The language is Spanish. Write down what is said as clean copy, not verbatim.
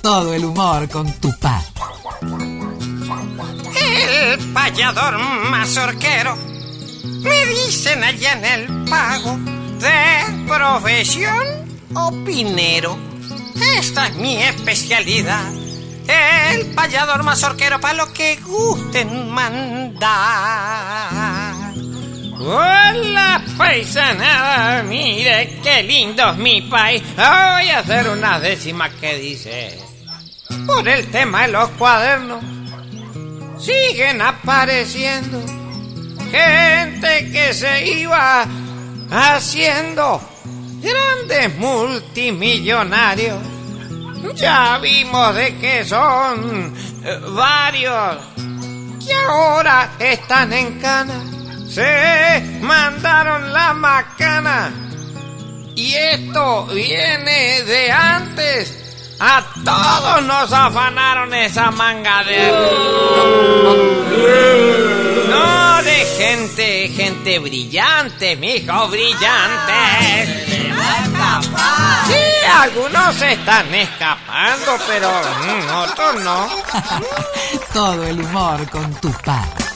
Todo el humor con Tupá. El payador mazorquero, me dicen allá en el pago, de profesión opinero. Esta es mi especialidad, el payador mazorquero, para lo que gusten mandar. Hola paisanada, mire qué lindo es mi país. Voy a hacer unas décimas que dice: por el tema de los cuadernos siguen apareciendo gente que se iba haciendo grandes multimillonarios. Ya vimos de que son varios que ahora están en cana. Se mandaron la macana. Y esto viene de antes. A todos nos afanaron esa manga de... No, de gente brillante, mijo, brillante. Sí, algunos se están escapando, pero otros no. Todo el humor con Tupá.